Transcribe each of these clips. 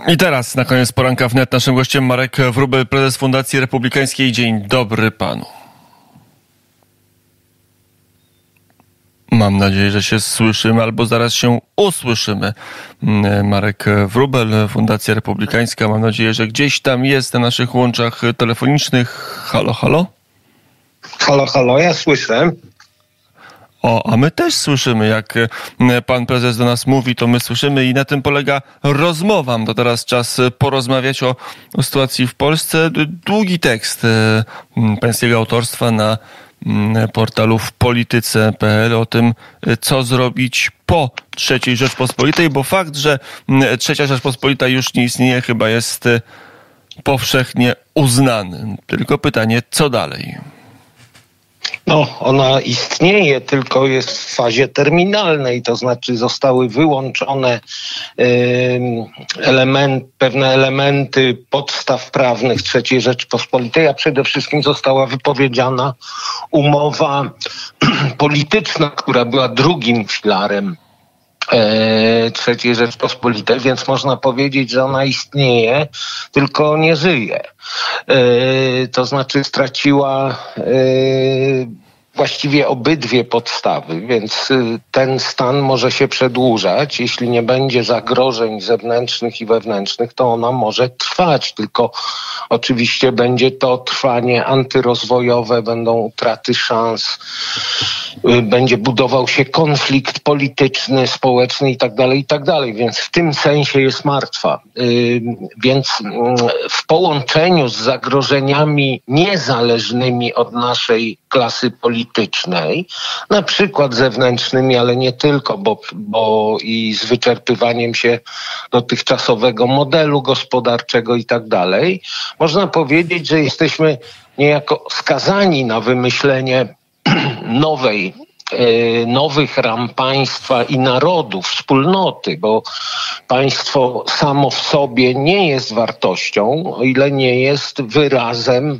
I teraz na koniec poranka wnet naszym gościem Marek Wróbel, prezes Fundacji Republikańskiej. Dzień dobry panu. Mam nadzieję, że się słyszymy albo zaraz się usłyszymy. Marek Wróbel, Fundacja Republikańska. Mam nadzieję, że gdzieś tam jest na naszych łączach telefonicznych. Halo, halo? Halo, halo, ja słyszę. O, a my też słyszymy, jak pan prezes do nas mówi, to my słyszymy i na tym polega rozmowa. To teraz czas porozmawiać o sytuacji w Polsce. Długi tekst pańskiego autorstwa na portalu wpolityce.pl o tym, co zrobić po III Rzeczpospolitej, bo fakt, że III Rzeczpospolita już nie istnieje, chyba jest powszechnie uznany. Tylko pytanie, co dalej? No, ona istnieje, tylko jest w fazie terminalnej, to znaczy zostały wyłączone pewne elementy podstaw prawnych III Rzeczpospolitej, a przede wszystkim została wypowiedziana umowa polityczna, która była drugim filarem III Rzeczpospolitej, więc można powiedzieć, że ona istnieje, tylko nie żyje. To znaczy straciła właściwie obydwie podstawy, więc ten stan może się przedłużać. Jeśli nie będzie zagrożeń zewnętrznych i wewnętrznych, to ona może trwać, tylko oczywiście będzie to trwanie antyrozwojowe, będą utraty szans, będzie budował się konflikt polityczny, społeczny i tak dalej, więc w tym sensie jest martwa. Więc w połączeniu z zagrożeniami niezależnymi od naszej klasy politycznej, na przykład zewnętrznymi, ale nie tylko, bo i z wyczerpywaniem się dotychczasowego modelu gospodarczego i tak dalej, można powiedzieć, że jesteśmy niejako skazani na wymyślenie nowych ram państwa i narodu, wspólnoty, bo państwo samo w sobie nie jest wartością, o ile nie jest wyrazem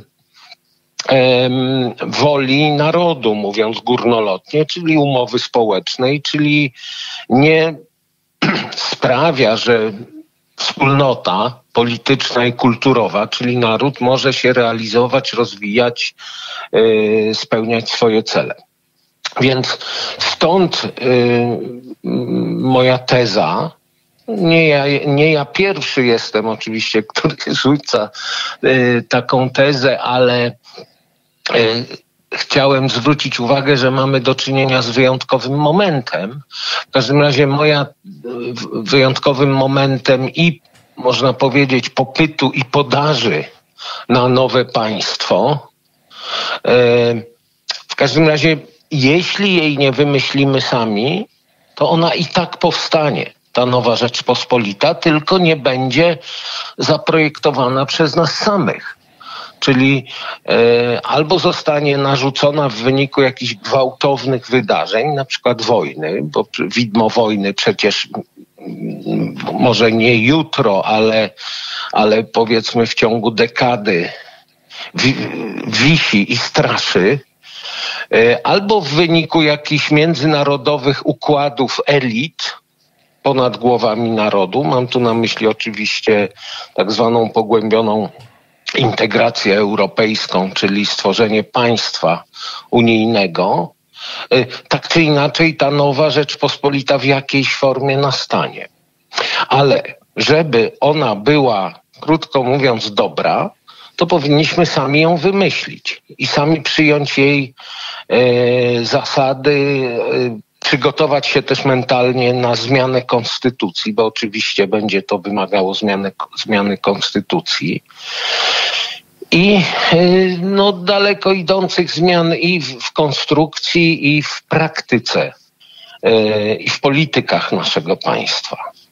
woli narodu, mówiąc górnolotnie, czyli umowy społecznej, czyli nie sprawia, że wspólnota polityczna i kulturowa, czyli naród, może się realizować, rozwijać, spełniać swoje cele. Więc stąd moja teza, nie ja pierwszy jestem oczywiście, który rzuca taką tezę, ale chciałem zwrócić uwagę, że mamy do czynienia z wyjątkowym momentem. W każdym razie moja wyjątkowym momentem i można powiedzieć popytu i podaży na nowe państwo. W każdym razie jeśli jej nie wymyślimy sami, to ona i tak powstanie, ta nowa Rzeczpospolita, tylko nie będzie zaprojektowana przez nas samych. Czyli albo zostanie narzucona w wyniku jakichś gwałtownych wydarzeń, na przykład wojny, bo widmo wojny przecież może nie jutro, ale powiedzmy w ciągu dekady wisi i straszy, albo w wyniku jakichś międzynarodowych układów elit ponad głowami narodu. Mam tu na myśli oczywiście tak zwaną pogłębioną integrację europejską, czyli stworzenie państwa unijnego. Tak czy inaczej ta nowa Rzeczpospolita w jakiejś formie nastanie. Ale żeby ona była, krótko mówiąc, dobra, to powinniśmy sami ją wymyślić i sami przyjąć jej zasady, przygotować się też mentalnie na zmianę konstytucji, bo oczywiście będzie to wymagało zmiany konstytucji i daleko idących zmian i w konstrukcji, i w praktyce, i w politykach naszego państwa.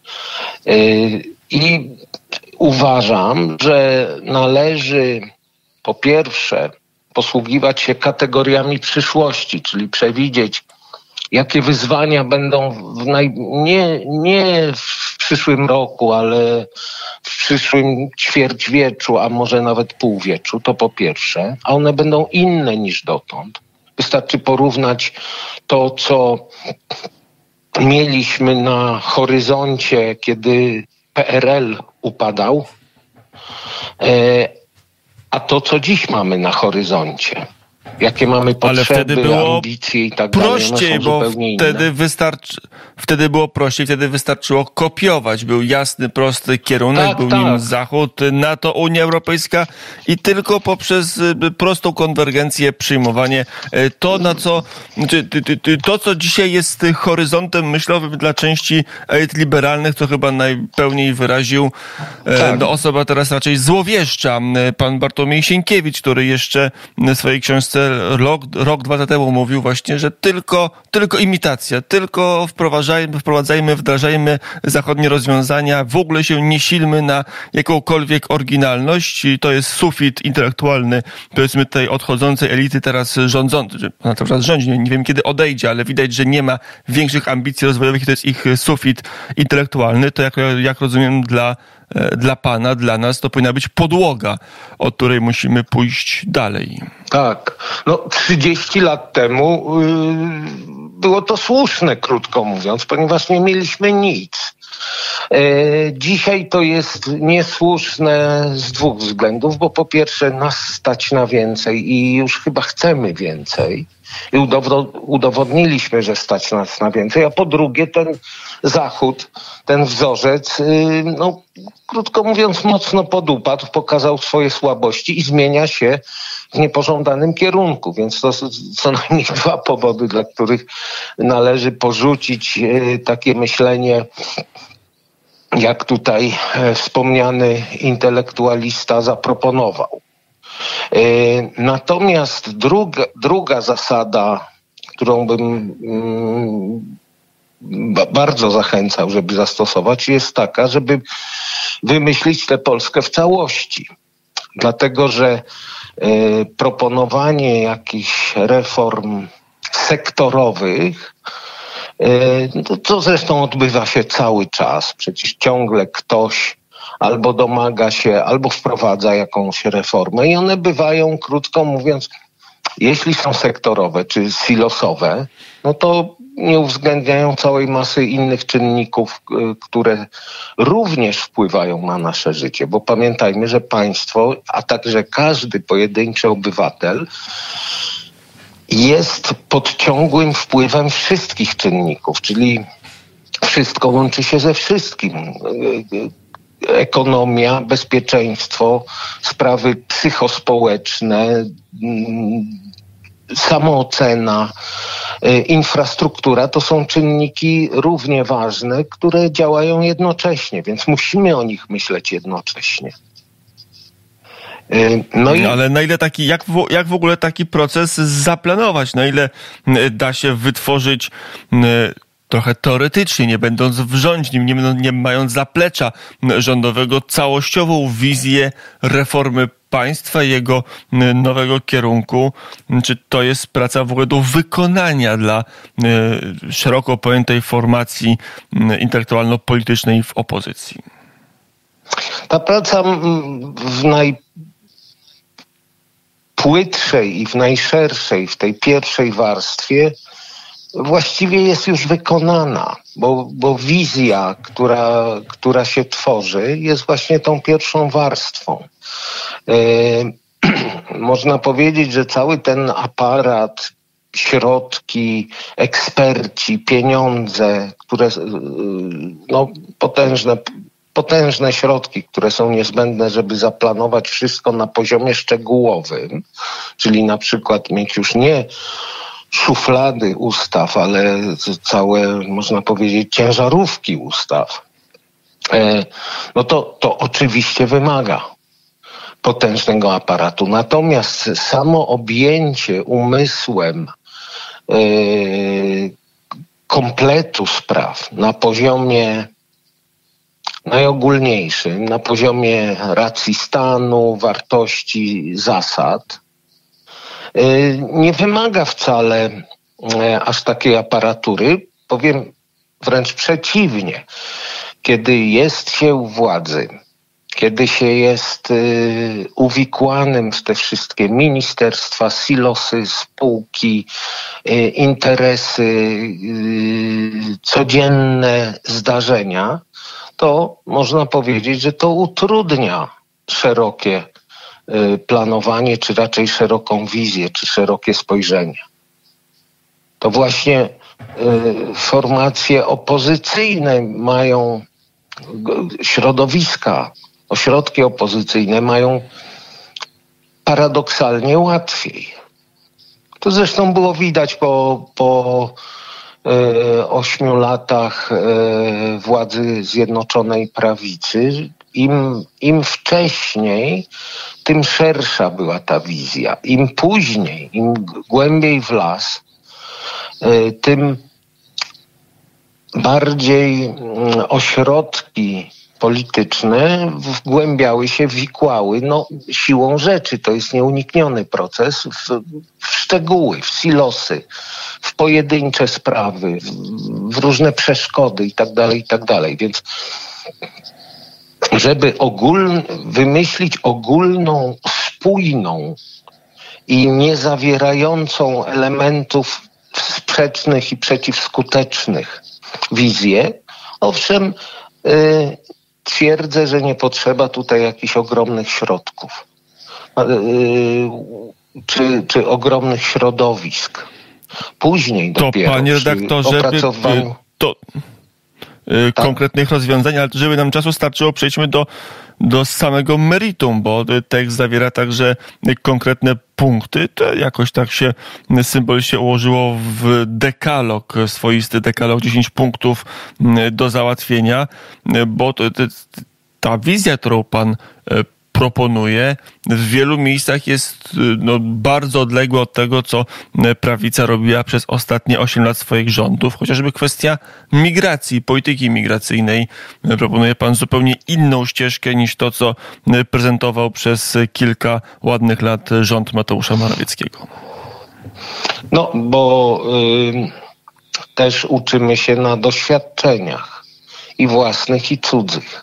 I uważam, że należy po pierwsze posługiwać się kategoriami przyszłości, czyli przewidzieć, jakie wyzwania będą nie w przyszłym roku, ale w przyszłym ćwierćwieczu, a może nawet półwieczu, to po pierwsze, a one będą inne niż dotąd. Wystarczy porównać to, co mieliśmy na horyzoncie, kiedy PRL upadał, a to, co dziś mamy na horyzoncie. Jakie mamy potrzeby, ambicje i tak dalej, prościej, bo wtedy było prościej, wtedy wystarczyło kopiować. Był jasny, prosty kierunek, był nim Zachód, NATO, Unia Europejska i tylko poprzez prostą konwergencję, przyjmowanie to, co dzisiaj jest horyzontem myślowym dla części elit liberalnych, to chyba najpełniej wyraził osoba teraz raczej złowieszcza, pan Bartłomiej Sienkiewicz, który jeszcze w swojej książce rok, 2 lata temu mówił właśnie, że tylko imitacja, tylko wprowadzajmy, wdrażajmy zachodnie rozwiązania, w ogóle się nie silmy na jakąkolwiek oryginalność i to jest sufit intelektualny, powiedzmy tej odchodzącej elity teraz rządzącej, że ona cały czas rządzi, nie wiem kiedy odejdzie, ale widać, że nie ma większych ambicji rozwojowych i to jest ich sufit intelektualny, to jak rozumiem dla pana, dla nas to powinna być podłoga, od której musimy pójść dalej. Tak. 30 lat temu było to słuszne, krótko mówiąc, ponieważ nie mieliśmy nic. Dzisiaj to jest niesłuszne z 2 względów, bo po pierwsze nas stać na więcej i już chyba chcemy więcej. I udowodniliśmy, że stać nas na więcej, a po drugie ten Zachód, ten wzorzec, krótko mówiąc, mocno podupadł, pokazał swoje słabości i zmienia się w niepożądanym kierunku, więc to są co najmniej 2 powody, dla których należy porzucić takie myślenie, jak tutaj wspomniany intelektualista zaproponował. Natomiast druga zasada, którą bym bardzo zachęcał, żeby zastosować, jest taka, żeby wymyślić tę Polskę w całości. Dlatego, że proponowanie jakichś reform sektorowych, to zresztą odbywa się cały czas. Przecież ciągle ktoś albo domaga się, albo wprowadza jakąś reformę i one bywają, krótko mówiąc, jeśli są sektorowe czy silosowe, to nie uwzględniają całej masy innych czynników, które również wpływają na nasze życie. Bo pamiętajmy, że państwo, a także każdy pojedynczy obywatel jest pod ciągłym wpływem wszystkich czynników, czyli wszystko łączy się ze wszystkim. Ekonomia, bezpieczeństwo, sprawy psychospołeczne, samoocena, infrastruktura to są czynniki równie ważne, które działają jednocześnie, więc musimy o nich myśleć jednocześnie. Ale na ile jak w ogóle taki proces zaplanować? Na ile da się wytworzyć trochę teoretycznie, nie będąc w rządzie, nie mając zaplecza rządowego, całościową wizję reformy państwa i jego nowego kierunku? Czy to jest praca w ogóle do wykonania dla szeroko pojętej formacji intelektualno-politycznej w opozycji? Ta praca w najpłytszej i w najszerszej, w tej pierwszej warstwie właściwie jest już wykonana, bo wizja, która się tworzy, jest właśnie tą pierwszą warstwą. Można powiedzieć, że cały ten aparat, środki, eksperci, pieniądze, które potężne środki, które są niezbędne, żeby zaplanować wszystko na poziomie szczegółowym, czyli na przykład mieć już nie szuflady ustaw, ale całe, można powiedzieć, ciężarówki ustaw, to oczywiście wymaga potężnego aparatu. Natomiast samo objęcie umysłem kompletu spraw na poziomie najogólniejszym, na poziomie racji stanu, wartości, zasad, nie wymaga wcale aż takiej aparatury. Powiem wręcz przeciwnie. Kiedy jest się u władzy, kiedy się jest uwikłanym w te wszystkie ministerstwa, silosy, spółki, interesy, codzienne zdarzenia, to można powiedzieć, że to utrudnia szerokie planowanie, czy raczej szeroką wizję, czy szerokie spojrzenie. To właśnie formacje opozycyjne mają, środowiska, ośrodki opozycyjne mają paradoksalnie łatwiej. To zresztą było widać po 8 latach władzy Zjednoczonej Prawicy. Im wcześniej, tym szersza była ta wizja. Im później, im głębiej w las, tym bardziej ośrodki polityczne wgłębiały się, wikłały siłą rzeczy. To jest nieunikniony proces w szczegóły, w silosy, w pojedyncze sprawy, w różne przeszkody i tak dalej. Więc żeby wymyślić ogólną, spójną i nie zawierającą elementów sprzecznych i przeciwskutecznych wizję, owszem, twierdzę, że nie potrzeba tutaj jakichś ogromnych środków czy ogromnych środowisk. Później to dopiero panie redaktorze, opracowaniu... konkretnych rozwiązań, ale żeby nam czasu starczyło, przejdźmy do samego meritum, bo tekst zawiera także konkretne punkty. To jakoś tak się symbolicznie ułożyło w dekalog, swoisty dekalog, 10 punktów do załatwienia, bo ta wizja, którą pan proponuje, w wielu miejscach jest bardzo odległa od tego, co prawica robiła przez ostatnie 8 lat swoich rządów. Chociażby kwestia migracji, polityki migracyjnej. Proponuje pan zupełnie inną ścieżkę niż to, co prezentował przez kilka ładnych lat rząd Mateusza Morawieckiego. Bo też uczymy się na doświadczeniach i własnych, i cudzych.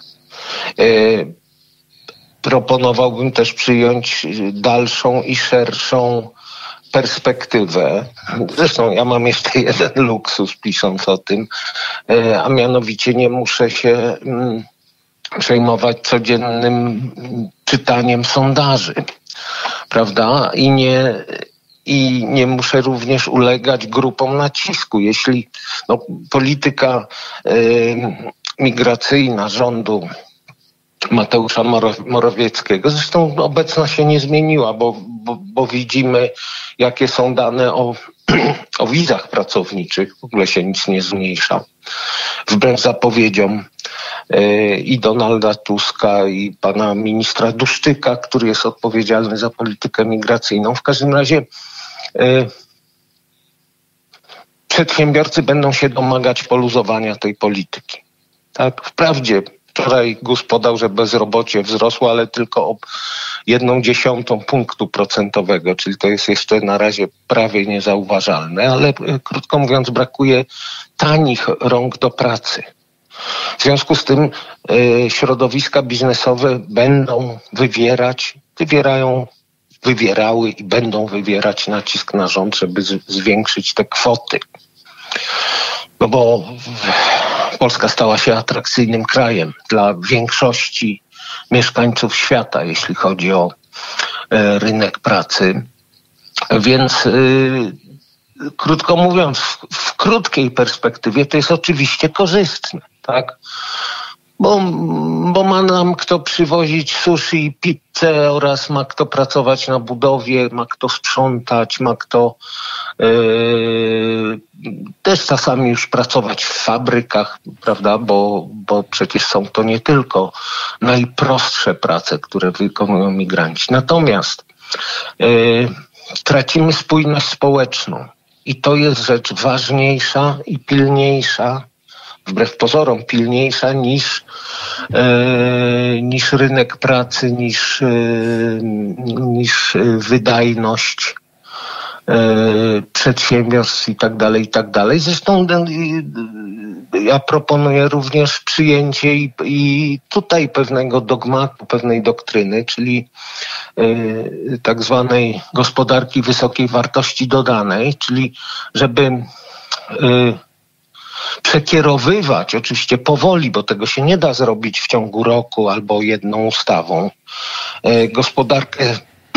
Proponowałbym też przyjąć dalszą i szerszą perspektywę. Zresztą ja mam jeszcze jeden luksus, pisząc o tym, a mianowicie nie muszę się przejmować codziennym czytaniem sondaży, prawda? I nie muszę również ulegać grupom nacisku. Jeśli polityka migracyjna rządu Mateusza Morawieckiego, zresztą obecna się nie zmieniła, bo widzimy, jakie są dane o wizach pracowniczych. W ogóle się nic nie zmniejsza. Wbrew zapowiedziom i Donalda Tuska, i pana ministra Duszczyka, który jest odpowiedzialny za politykę migracyjną. W każdym razie przedsiębiorcy będą się domagać poluzowania tej polityki. Tak, wprawdzie wczoraj GUS podał, że bezrobocie wzrosło, ale tylko o 0,1 punktu procentowego, czyli to jest jeszcze na razie prawie niezauważalne, ale krótko mówiąc brakuję tanich rąk do pracy. W związku z tym środowiska biznesowe będą wywierały i będą wywierać nacisk na rząd, żeby zwiększyć te kwoty. Bo Polska stała się atrakcyjnym krajem dla większości mieszkańców świata, jeśli chodzi o rynek pracy. Więc krótko mówiąc, w krótkiej perspektywie to jest oczywiście korzystne, tak? Bo ma nam kto przywozić sushi i pizzę oraz ma kto pracować na budowie, ma kto sprzątać, ma kto też czasami już pracować w fabrykach, prawda, bo przecież są to nie tylko najprostsze prace, które wykonują migranci. Natomiast tracimy spójność społeczną i to jest rzecz ważniejsza i pilniejsza, wbrew pozorom pilniejsza niż rynek pracy, niż wydajność przedsiębiorstw i tak dalej. Zresztą ja proponuję również przyjęcie i tutaj pewnego dogmatu, pewnej doktryny, czyli tak zwanej gospodarki wysokiej wartości dodanej, czyli żeby przekierowywać, oczywiście powoli, bo tego się nie da zrobić w ciągu roku albo jedną ustawą, gospodarkę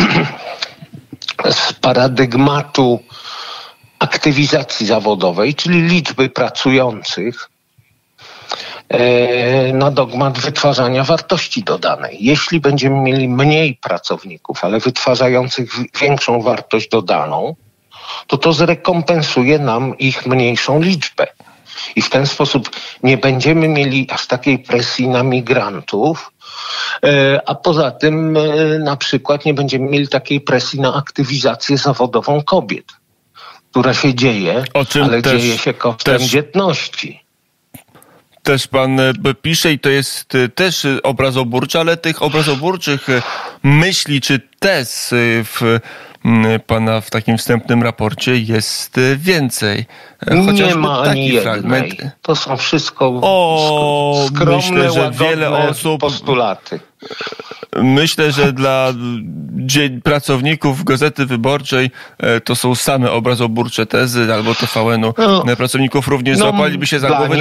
z paradygmatu aktywizacji zawodowej, czyli liczby pracujących, na dogmat wytwarzania wartości dodanej. Jeśli będziemy mieli mniej pracowników, ale wytwarzających większą wartość dodaną, to zrekompensuje nam ich mniejszą liczbę. I w ten sposób nie będziemy mieli aż takiej presji na migrantów, a poza tym na przykład nie będziemy mieli takiej presji na aktywizację zawodową kobiet, która się dzieje, ale dzieje się kosztem dzietności. Też pan pisze i to jest też obrazoburcze, ale tych obrazoburczych myśli czy tez w pana w takim wstępnym raporcie jest więcej. Nie ma ani jednej. To są wszystko skromne, myślę, że wiele osób postulaty. Myślę, że dla pracowników Gazety Wyborczej to są same obrazoburcze tezy, albo TVN-u. Pracowników również złapaliby się za głowę.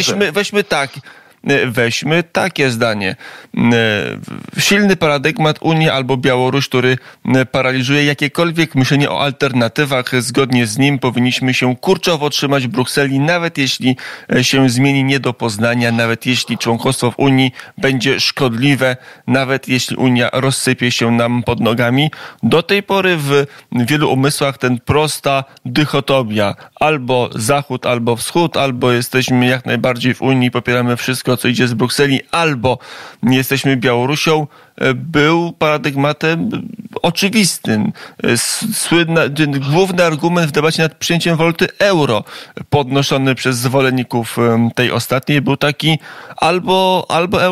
Weźmy takie zdanie. Silny paradygmat Unii albo Białoruś, który paraliżuje jakiekolwiek myślenie o alternatywach. Zgodnie z nim powinniśmy się kurczowo trzymać w Brukseli, nawet jeśli się zmieni nie do poznania, nawet jeśli członkostwo w Unii będzie szkodliwe, nawet jeśli Unia rozsypie się nam pod nogami. Do tej pory w wielu umysłach ten prosta dychotomia, albo Zachód, albo Wschód, albo jesteśmy jak najbardziej w Unii, popieramy wszystko, co idzie z Brukseli, albo jesteśmy Białorusią, był paradygmatem oczywistym. Główny argument w debacie nad przyjęciem waluty euro podnoszony przez zwolenników tej ostatniej był taki albo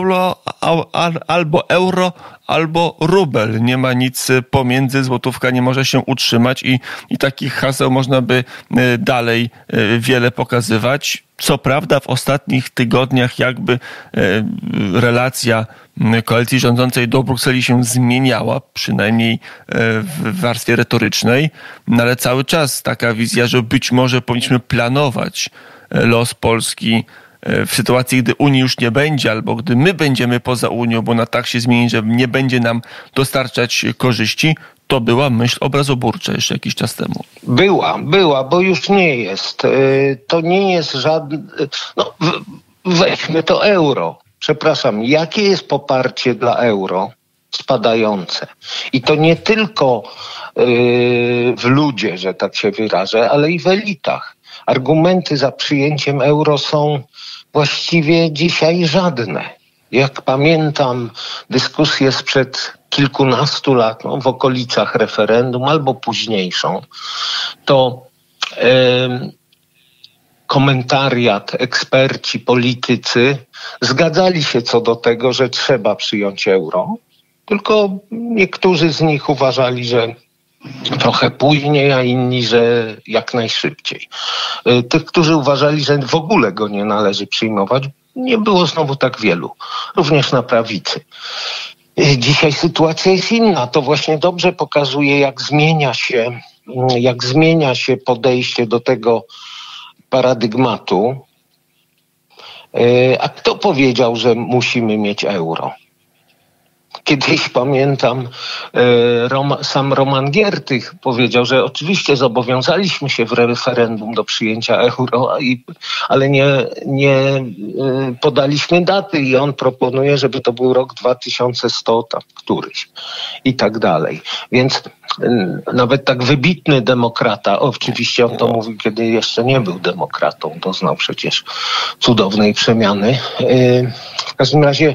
euro, albo rubel. Nie ma nic pomiędzy, złotówka nie może się utrzymać i takich haseł można by dalej wiele pokazywać. Co prawda w ostatnich tygodniach jakby relacja koalicji rządzącej do Brukseli się zmieniała, przynajmniej w warstwie retorycznej, no ale cały czas taka wizja, że być może powinniśmy planować los Polski w sytuacji, gdy Unii już nie będzie, albo gdy my będziemy poza Unią, bo ona tak się zmieni, że nie będzie nam dostarczać korzyści, to była myśl obrazoburcza jeszcze jakiś czas temu. Była, bo już nie jest. To nie jest żadne... Weźmy to euro. Przepraszam, jakie jest poparcie dla euro? Spadające. I to nie tylko w ludzie, że tak się wyrażę, ale i w elitach. Argumenty za przyjęciem euro są właściwie dzisiaj żadne. Jak pamiętam dyskusję sprzed kilkunastu lat, w okolicach referendum albo późniejszą, to komentariat, eksperci, politycy zgadzali się co do tego, że trzeba przyjąć euro, tylko niektórzy z nich uważali, że trochę później, a inni, że jak najszybciej. Tych, którzy uważali, że w ogóle go nie należy przyjmować, nie było znowu tak wielu, również na prawicy. Dzisiaj sytuacja jest inna. To właśnie dobrze pokazuje, jak zmienia się podejście do tego paradygmatu. A kto powiedział, że musimy mieć euro? Kiedyś pamiętam, sam Roman Giertych powiedział, że oczywiście zobowiązaliśmy się w referendum do przyjęcia euro, ale nie podaliśmy daty i on proponuje, żeby to był rok 2100 tam któryś i tak dalej. Więc nawet tak wybitny demokrata, oczywiście on to mówił, kiedy jeszcze nie był demokratą, doznał przecież cudownej przemiany. W każdym razie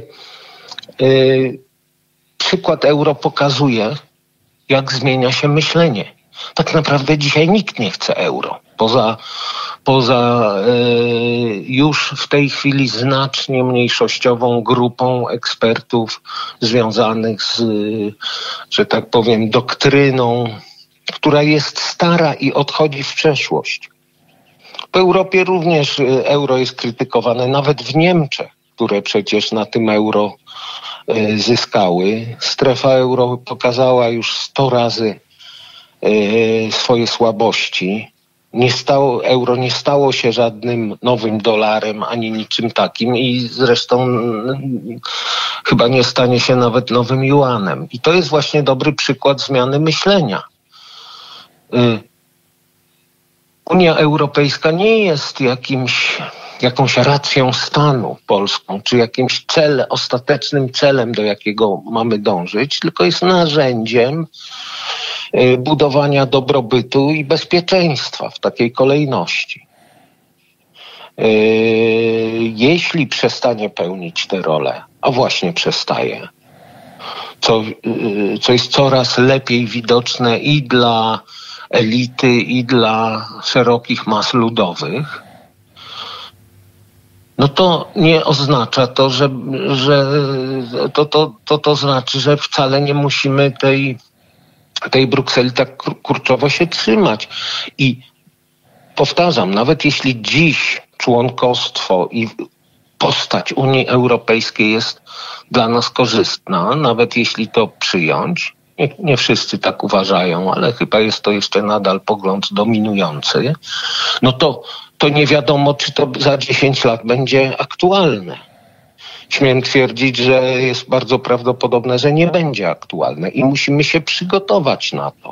przykład euro pokazuje, jak zmienia się myślenie. Tak naprawdę dzisiaj nikt nie chce euro. Poza już w tej chwili znacznie mniejszościową grupą ekspertów związanych z, że tak powiem, doktryną, która jest stara i odchodzi w przeszłość. W Europie również euro jest krytykowane, nawet w Niemczech, które przecież na tym euro zyskały. Strefa euro pokazała już 100 razy swoje słabości. Euro nie stało się żadnym nowym dolarem ani niczym takim i zresztą chyba nie stanie się nawet nowym juanem. I to jest właśnie dobry przykład zmiany myślenia. Unia Europejska nie jest jakąś racją stanu polską, czy jakimś ostatecznym celem, do jakiego mamy dążyć, tylko jest narzędziem budowania dobrobytu i bezpieczeństwa w takiej kolejności. Jeśli przestanie pełnić tę rolę, a właśnie przestaje, co jest coraz lepiej widoczne i dla elity, i dla szerokich mas ludowych, no to nie oznacza to, że to znaczy, że wcale nie musimy tej Brukseli tak kurczowo się trzymać. I powtarzam, nawet jeśli dziś członkostwo i postać Unii Europejskiej jest dla nas korzystna, nawet jeśli to przyjąć, nie wszyscy tak uważają, ale chyba jest to jeszcze nadal pogląd dominujący, no to nie wiadomo, czy to za 10 lat będzie aktualne. Śmiem twierdzić, że jest bardzo prawdopodobne, że nie będzie aktualne i musimy się przygotować na to.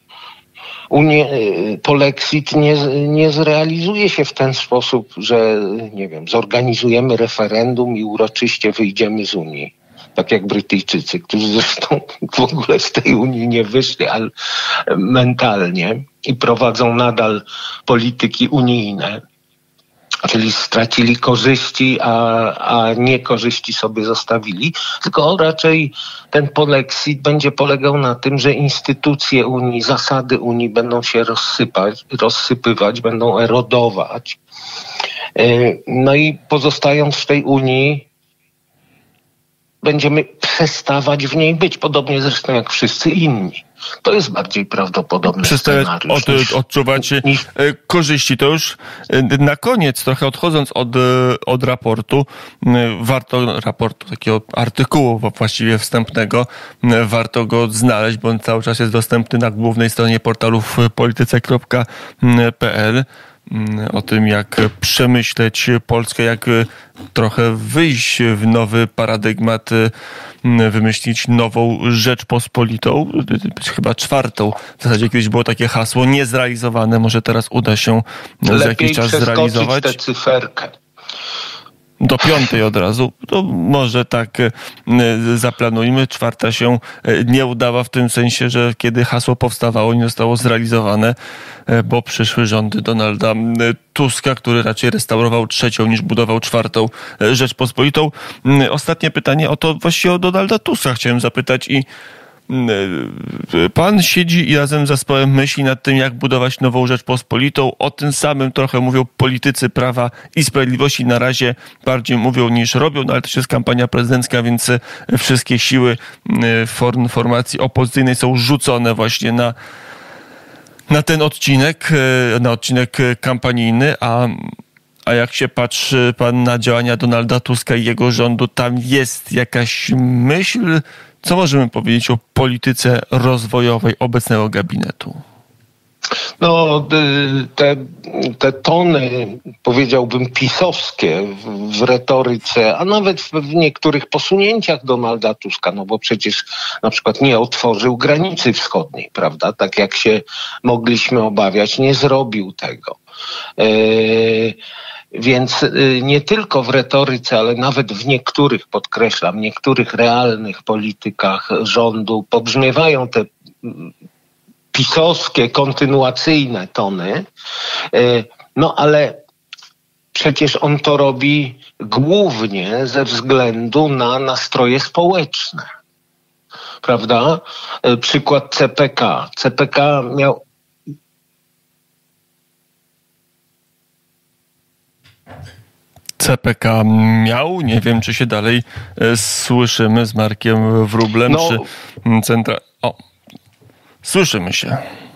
Polexit nie zrealizuje się w ten sposób, że zorganizujemy referendum i uroczyście wyjdziemy z Unii. Tak jak Brytyjczycy, którzy zresztą w ogóle z tej Unii nie wyszli, ale mentalnie i prowadzą nadal polityki unijne. Czyli stracili korzyści, a niekorzyści sobie zostawili. Tylko raczej ten polexit będzie polegał na tym, że instytucje Unii, zasady Unii będą się rozsypywać, będą erodować. No i pozostając w tej Unii, będziemy przestawać w niej być, podobnie zresztą jak wszyscy inni. To jest bardziej prawdopodobny scenariusz. Odczuwać korzyści. To już na koniec, trochę odchodząc od raportu, takiego artykułu właściwie wstępnego, warto go znaleźć, bo on cały czas jest dostępny na głównej stronie portalu polityce.pl. O tym, jak przemyśleć Polskę, jak trochę wyjść w nowy paradygmat, wymyślić nową Rzeczpospolitą, chyba czwartą. W zasadzie kiedyś było takie hasło niezrealizowane, może teraz uda się za jakiś czas zrealizować. Lepiej przeskoczyć tę cyferkę. Do 5 od razu. To może tak zaplanujmy. 4 się nie udała w tym sensie, że kiedy hasło powstawało, nie zostało zrealizowane, bo przyszły rządy Donalda Tuska, który raczej restaurował 3. niż budował 4. Rzeczpospolitą. Ostatnie pytanie właściwie o Donalda Tuska chciałem zapytać i pan siedzi i razem z zespołem myśli nad tym, jak budować nową Rzeczpospolitą. O tym samym trochę mówią politycy Prawa i Sprawiedliwości. Na razie bardziej mówią niż robią, no ale to jest kampania prezydencka, więc wszystkie siły formacji opozycyjnej są rzucone właśnie na ten odcinek, kampanijny, a jak się patrzy pan na działania Donalda Tuska i jego rządu, tam jest jakaś myśl. Co możemy powiedzieć o polityce rozwojowej obecnego gabinetu? No, te tony, powiedziałbym, pisowskie w retoryce, a nawet w niektórych posunięciach Donalda Tuska, no bo przecież na przykład nie otworzył granicy wschodniej, prawda? Tak jak się mogliśmy obawiać, nie zrobił tego. Więc nie tylko w retoryce, ale nawet w niektórych, podkreślam, niektórych realnych politykach rządu pobrzmiewają te pisowskie, kontynuacyjne tony. No ale przecież on to robi głównie ze względu na nastroje społeczne. Prawda? Przykład CPK. CPK miał... CPK miał, nie wiem, czy się dalej słyszymy z Markiem Wróblem, czy słyszymy się.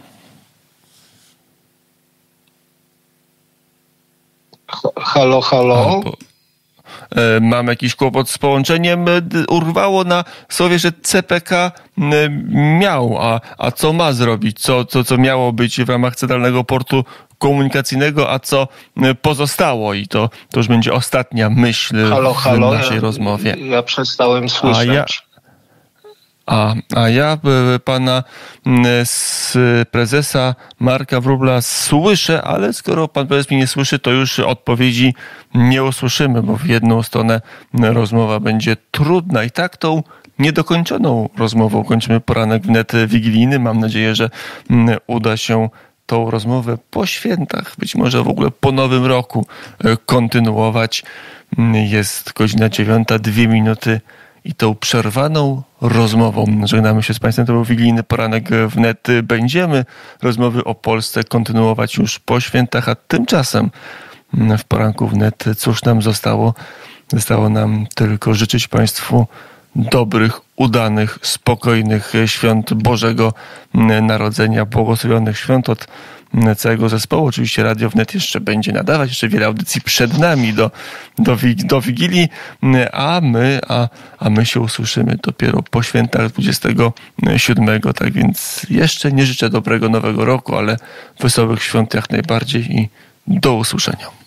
Halo, halo? Mam jakiś kłopot z połączeniem. Urwało na słowie, że CPK miał, a co ma zrobić? Co miało być w ramach Centralnego Portu komunikacyjnego, a co pozostało. I to już będzie ostatnia myśl w naszej rozmowie. Ja przestałem słyszeć. A ja pana prezesa Marka Wróbla słyszę, ale skoro pan prezes mnie nie słyszy, to już odpowiedzi nie usłyszymy, bo w jedną stronę rozmowa będzie trudna. I tak tą niedokończoną rozmową kończymy poranek wnet wigilijny. Mam nadzieję, że uda się tą rozmowę po świętach, być może w ogóle po Nowym Roku kontynuować. Jest godzina 9, 2 minuty i tą przerwaną rozmową żegnamy się z państwem. To był wigilijny poranek wnet. Będziemy rozmowy o Polsce kontynuować już po świętach, a tymczasem w poranku wnet cóż nam zostało? Zostało nam tylko życzyć państwu dobrych, udanych, spokojnych świąt Bożego Narodzenia, błogosławionych świąt od całego zespołu. Oczywiście Radio Wnet jeszcze będzie nadawać, jeszcze wiele audycji przed nami do Wigilii, a my się usłyszymy dopiero po świętach 27. Tak więc jeszcze nie życzę dobrego Nowego Roku, ale wesołych świąt jak najbardziej i do usłyszenia.